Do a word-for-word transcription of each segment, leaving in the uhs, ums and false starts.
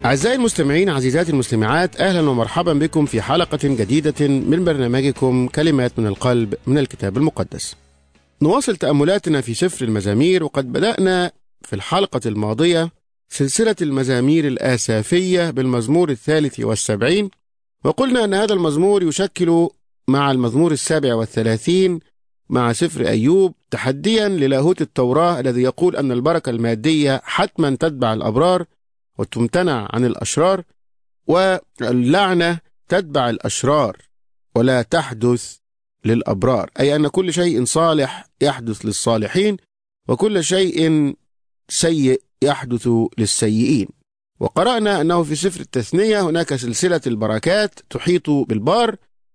أعزائي المستمعين، عزيزاتي المستمعات، أهلا ومرحبا بكم في حلقة جديدة من برنامجكم كلمات من القلب من الكتاب المقدس. نواصل تأملاتنا في سفر المزامير، وقد بدأنا في الحلقة الماضية سلسلة المزامير الآسافية بالمزمور الثالث والسبعين، وقلنا أن هذا المزمور يشكل مع المزمور السابع والثلاثين مع سفر أيوب تحديا للاهوت التوراة الذي يقول أن البركة المادية حتما تتبع الأبرار وتمتنع عن الأشرار، واللعنة تتبع الأشرار ولا تحدث للأبرار، أي أن كل شيء صالح يحدث للصالحين وكل شيء سيء يحدث للسيئين. وقرأنا أنه في سفر التثنية هناك سلسلة البركات تحيط بالبار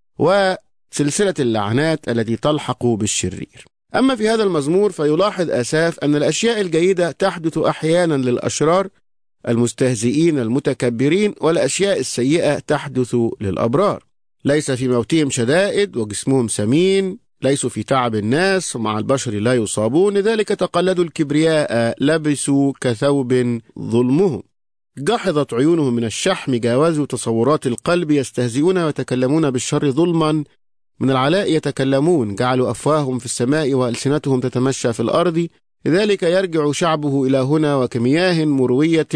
وسلسلة اللعنات التي تلحق بالشرير. أما في هذا المزمور فيلاحظ آساف أن الأشياء الجيدة تحدث أحيانا للأشرار المستهزئين المتكبرين، والأشياء السيئة تحدث للأبرار. ليس في موتهم شدائد وجسمهم سمين، ليسوا في تعب الناس ومع البشر لا يصابون، لذلك تقلدوا الكبرياء لبسوا كثوب ظلمهم. جحظت عيونهم من الشحم، جاوزوا تصورات القلب، يستهزئون ويتكلمون بالشر ظلما، من العلاء يتكلمون، جعلوا أفواههم في السماء وألسنتهم تتمشى في الأرض. لذلك يرجع شعبه إلى هنا وكمياه مروية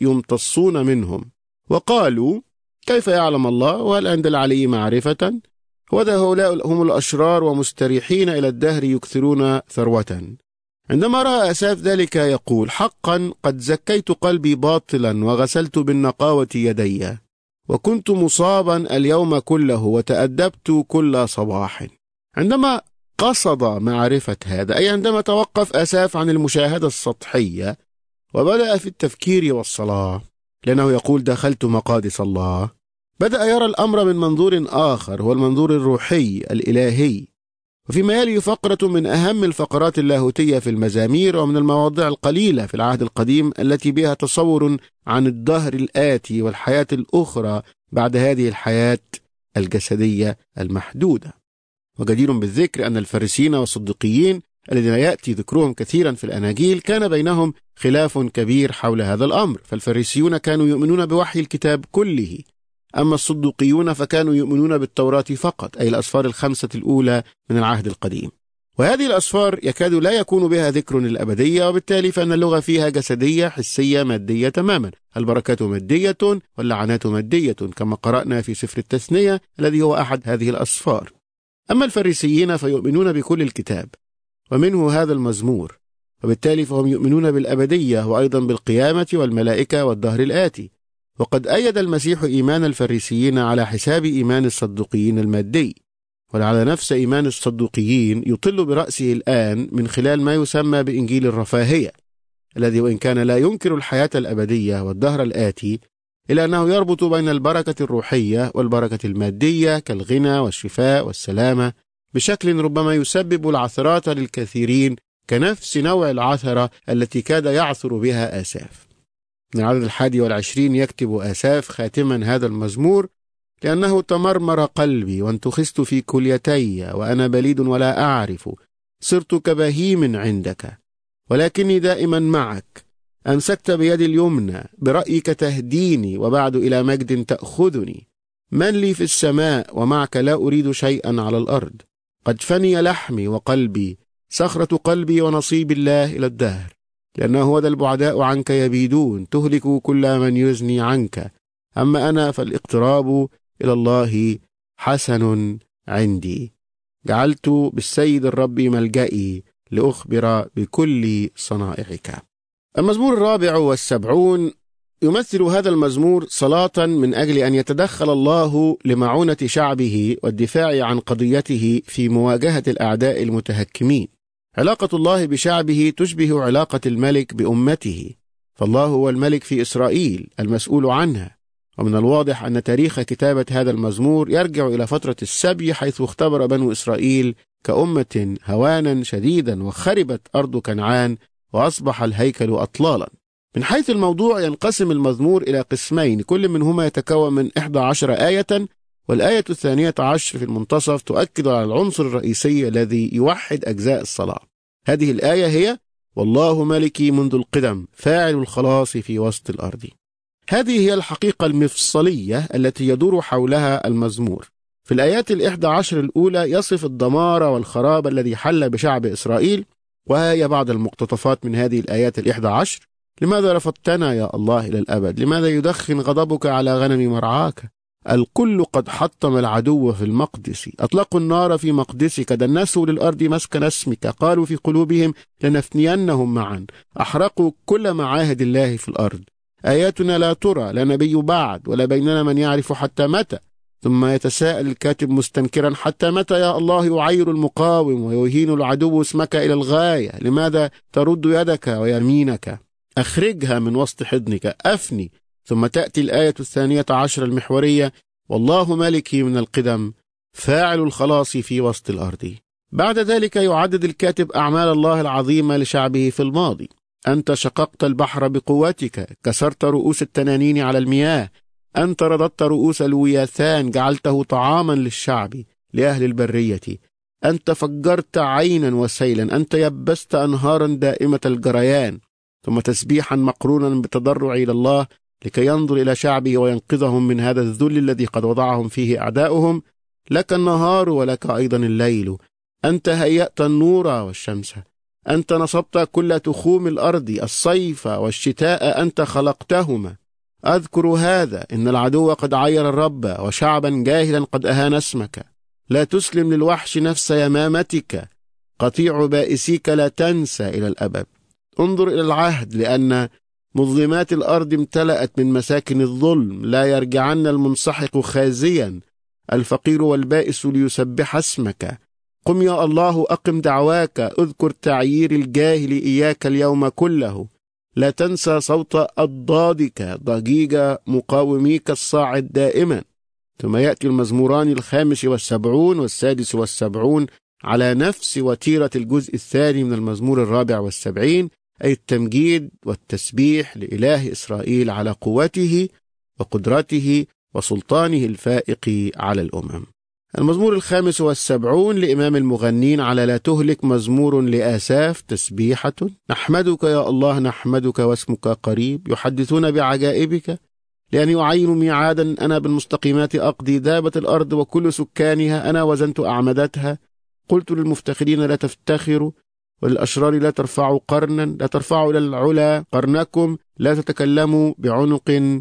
يمتصون منهم. وقالوا: كيف يعلم الله؟ وهل عند العلي معرفة؟ وذا هؤلاء هم الأشرار ومستريحين إلى الدهر يكثرون ثروة. عندما رأى آساف ذلك يقول: حقا قد زكيت قلبي باطلا وغسلت بالنقاوة يدي، وكنت مصابا اليوم كله وتأدبت كل صباح. عندما قصد معرفة هذا، أي عندما توقف آساف عن المشاهدة السطحية وبدأ في التفكير والصلاة، لأنه يقول: دخلت مقادس الله، بدأ يرى الأمر من منظور آخر، هو المنظور الروحي الإلهي. وفيما يلي فقرة من أهم الفقرات اللاهوتية في المزامير، ومن المواضيع القليلة في العهد القديم التي بها تصور عن الدهر الآتي والحياة الأخرى بعد هذه الحياة الجسدية المحدودة. وجدير بالذكر أن الفريسيين والصديقيين الذين يأتي ذكرهم كثيرا في الأناجيل كان بينهم خلاف كبير حول هذا الأمر. فالفريسيون كانوا يؤمنون بوحي الكتاب كله، أما الصدوقيون فكانوا يؤمنون بالتوراة فقط، أي الأسفار الخمسة الأولى من العهد القديم. وهذه الأسفار يكاد لا يكون بها ذكر للأبدية، وبالتالي فإن اللغة فيها جسدية حسية مادية تماما. البركات مادية واللعنات مادية، كما قرأنا في سفر التثنية الذي هو أحد هذه الأسفار. أما الفريسيين فيؤمنون بكل الكتاب ومنه هذا المزمور، وبالتالي فهم يؤمنون بالأبدية وأيضا بالقيامة والملائكة والدهر الآتي. وقد أيد المسيح إيمان الفريسيين على حساب إيمان الصدوقيين المادي، ولعل نفس إيمان الصدوقيين يطل برأسه الآن من خلال ما يسمى بإنجيل الرفاهية، الذي وإن كان لا ينكر الحياة الأبدية والدهر الآتي، إلا أنه يربط بين البركة الروحية والبركة المادية كالغنى والشفاء والسلامة بشكل ربما يسبب العثرات للكثيرين، كنفس نوع العثرة التي كاد يعثر بها آساف. من العدد الحادي والعشرين يكتب آساف خاتما هذا المزمور: لأنه تمرمر قلبي وانتخست في كليتي وأنا بليد ولا أعرف، صرت كبهيم عندك، ولكني دائما معك، أمسكت بيدي اليمنى، برأيك تهديني، وبعد إلى مجد تأخذني. من لي في السماء ومعك لا أريد شيئا على الأرض، قد فني لحمي وقلبي، صخرة قلبي ونصيب الله إلى الدهر، لأنه هو ذا البعداء عنك يبيدون، تهلك كل من يزني عنك، أما أنا فالاقتراب إلى الله حسن عندي، جعلت بالسيد الرب ملجئي لأخبر بكل صنائعك. المزمور الرابع والسبعون يمثل هذا المزمور صلاة من أجل أن يتدخل الله لمعونة شعبه والدفاع عن قضيته في مواجهة الأعداء المتهكمين. علاقة الله بشعبه تشبه علاقة الملك بأمته، فالله هو الملك في إسرائيل المسؤول عنها. ومن الواضح أن تاريخ كتابة هذا المزمور يرجع إلى فترة السبي، حيث اختبر بنو إسرائيل كأمة هوانا شديدا، وخربت أرض كنعان وأصبح الهيكل أطلالا. من حيث الموضوع ينقسم المزمور إلى قسمين، كل منهما يتكون من إحدى عشر آية، والآية الثانية عشر في المنتصف تؤكد على العنصر الرئيسي الذي يوحد أجزاء الصلاة. هذه الآية هي: والله ملكي منذ القدم، فاعل الخلاص في وسط الأرض. هذه هي الحقيقة المفصلية التي يدور حولها المزمور. في الآيات الإحدى عشر الأولى يصف الدمار والخراب الذي حل بشعب إسرائيل، وهي بعض المقتطفات من هذه الآيات الإحدى عشر. لماذا رفضتنا يا الله إلى الأبد؟ لماذا يدخن غضبك على غنم مرعاك؟ الكل قد حطم العدو في المقدس، أطلقوا النار في مقدسك، دنسوا للأرض مسكن اسمك، قالوا في قلوبهم لنفنينهم معا، أحرقوا كل معاهد الله في الأرض. آياتنا لا ترى، لا نبي بعد، ولا بيننا من يعرف حتى متى. ثم يتساءل الكاتب مستنكرا: حتى متى يا الله يعير المقاوم ويهين العدو اسمك إلى الغاية؟ لماذا ترد يدك ويمينك؟ أخرجها من وسط حضنك، أفني. ثم تأتي الآية الثانية عشر المحورية: والله مالكي من القدم، فاعل الخلاص في وسط الأرض. بعد ذلك يعدد الكاتب أعمال الله العظيمة لشعبه في الماضي. أنت شققت البحر بقوتك، كسرت رؤوس التنانين على المياه، أنت رددت رؤوس الوياثان، جعلته طعاما للشعب لأهل البرية، أنت فجرت عينا وسيلا، أنت يبست أنهارا دائمة الجريان. ثم تسبيحا مقرونا بتضرع إلى الله لكي ينظر إلى شعبه وينقذهم من هذا الذل الذي قد وضعهم فيه أعداؤهم. لك النهار ولك أيضا الليل، أنت هيأت النور والشمس، أنت نصبت كل تخوم الأرض، الصيف والشتاء أنت خلقتهما. أذكر هذا، إن العدو قد عير الرب، وشعبا جاهلا قد أهان اسمك. لا تسلم للوحش نفس يمامتك، قطيع بائسيك لا تنسى إلى الأبد. انظر إلى العهد، لأن مظلمات الأرض امتلأت من مساكن الظلم. لا يرجعن المنسحق خازيا، الفقير والبائس ليسبح اسمك. قم يا الله، أقم دعواك، اذكر تعيير الجاهل إياك اليوم كله. لا تنسى صوت أضدادك، ضجيج مقاوميك الصاعد دائما. ثم يأتي المزموران الخامس والسبعون والسادس والسبعون على نفس وتيرة الجزء الثاني من المزمور الرابع والسبعين، أي التمجيد والتسبيح لإله إسرائيل على قوته وقدرته وسلطانه الفائق على الأمم. المزمور الخامس والسبعون لإمام المغنين على لا تهلك، مزمور لآساف، تسبيحة. نحمدك يا الله، نحمدك واسمك قريب، يحدثون بعجائبك، لأن يعين ميعادا أنا بالمستقيمات أقضي، دابة الأرض وكل سكانها أنا وزنت أعمدتها. قلت للمفتخرين لا تفتخروا، وللأشرار لا ترفعوا قرنا، لا ترفعوا إلى العلا قرنكم، لا تتكلموا بعنق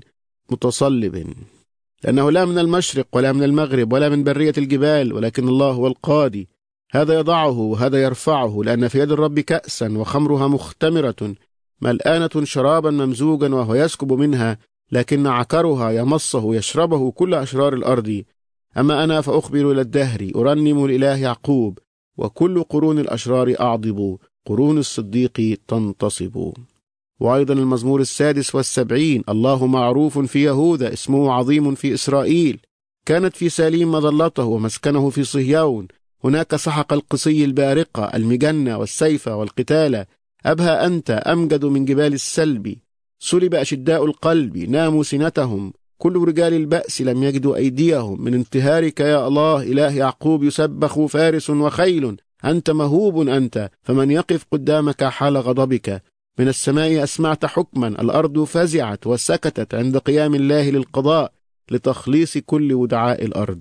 متصلب. لأنه لا من المشرق ولا من المغرب ولا من برية الجبال، ولكن الله هو القاضي. هذا يضعه وهذا يرفعه، لأن في يد الرب كأسا وخمرها مختمرة، ملآنة شرابا ممزوجا، وهو يسكب منها، لكن عكرها يمصه يشربه كل أشرار الأرض. أما أنا فأخبر إلى الدهر، أرنم لإله يعقوب، وكل قرون الأشرار أعضب، قرون الصديق تنتصب. وأيضا المزمور السادس والسبعين: الله معروف في يهوذا، اسمه عظيم في إسرائيل. كانت في ساليم مظلته ومسكنه في صهيون، هناك سحق القصي البارقة، المجنة والسيف والقتال. أبهى أنت، أمجد من جبال السلب. سلب أشداء القلب، ناموا سنتهم، كل رجال البأس لم يجدوا أيديهم. من انتهارك يا الله إله يعقوب يسبخ فارس وخيل، أنت مهوب أنت، فمن يقف قدامك حال غضبك. من السماء أسمعت حكما، الأرض فزعت وسكتت عند قيام الله للقضاء، لتخليص كل ودعاء الأرض.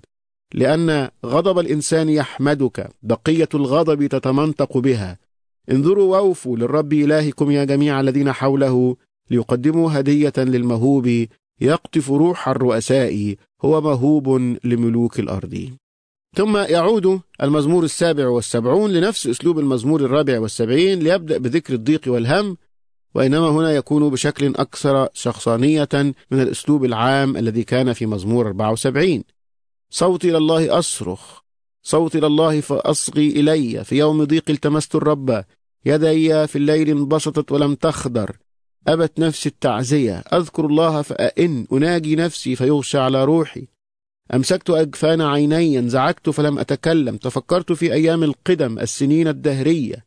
لأن غضب الإنسان يحمدك، بقية الغضب تتمنطق بها. انظروا ووفوا للرب إلهكم يا جميع الذين حوله، ليقدموا هدية للمهوب، يقطف روح الرؤساء، هو مهوب لملوك الأرض. ثم يعود المزمور السابع والسبعون لنفس أسلوب المزمور الرابع والسبعين، ليبدأ بذكر الضيق والهم، وإنما هنا يكون بشكل أكثر شخصانية من الأسلوب العام الذي كان في مزمور أربعة وسبعين. صوتي إلى الله أصرخ، صوتي إلى الله فأصغي إلي، في يوم ضيق التمست الرب، يدي في الليل انبسطت ولم تخضر، أبت نفسي التعزية. أذكر الله فأئن، أناجي نفسي فيغشى على روحي. أمسكت أجفان عيني، انزعجت فلم أتكلم، تفكرت في أيام القدم، السنين الدهرية.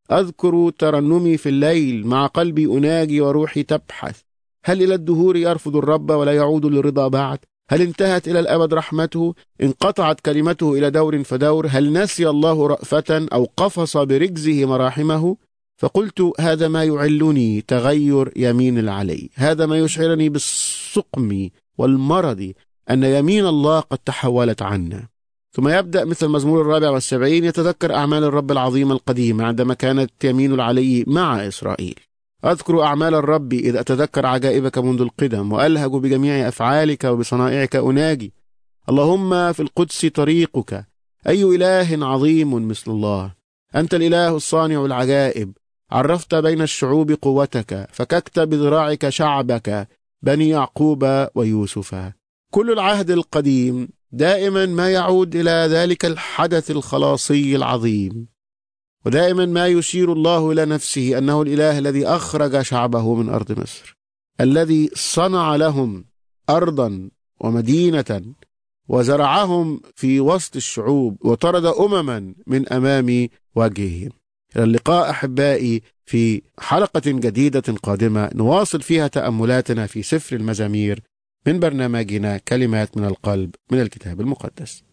أذكر ترنمي في الليل، مع قلبي أناجي وروحي تبحث. هل إلى الدهور يرفض الرب ولا يعود للرضا بعد؟ هل انتهت إلى الأبد رحمته؟ انقطعت كلمته إلى دور فدور؟ هل نسي الله رأفة أو قفص برجزه مراحمه؟ فقلت هذا ما يعلني تغير يمين العلي، هذا ما يشعرني بالسقم والمرض أن يمين الله قد تحولت عنا. ثم يبدأ مثل المزمور الرابع والسبعين يتذكر أعمال الرب العظيمة القديمة عندما كانت يمين العلي مع إسرائيل. أذكر أعمال الرب إذ أتذكر عجائبك منذ القدم، وألهج بجميع أفعالك وبصنائعك أناجي. اللهم في القدس طريقك، أي إله عظيم مثل الله. أنت الإله الصانع العجائب، عرفت بين الشعوب قوتك، فككت بذراعك شعبك بني يعقوب ويوسف. كل العهد القديم دائما ما يعود إلى ذلك الحدث الخلاصي العظيم، ودائما ما يشير الله إلى نفسه أنه الإله الذي أخرج شعبه من أرض مصر، الذي صنع لهم أرضا ومدينة وزرعهم في وسط الشعوب وطرد أمما من أمام وجههم. إلى اللقاء أحبائي في حلقة جديدة قادمة نواصل فيها تأملاتنا في سفر المزامير من برنامجنا كلمات من القلب من الكتاب المقدس.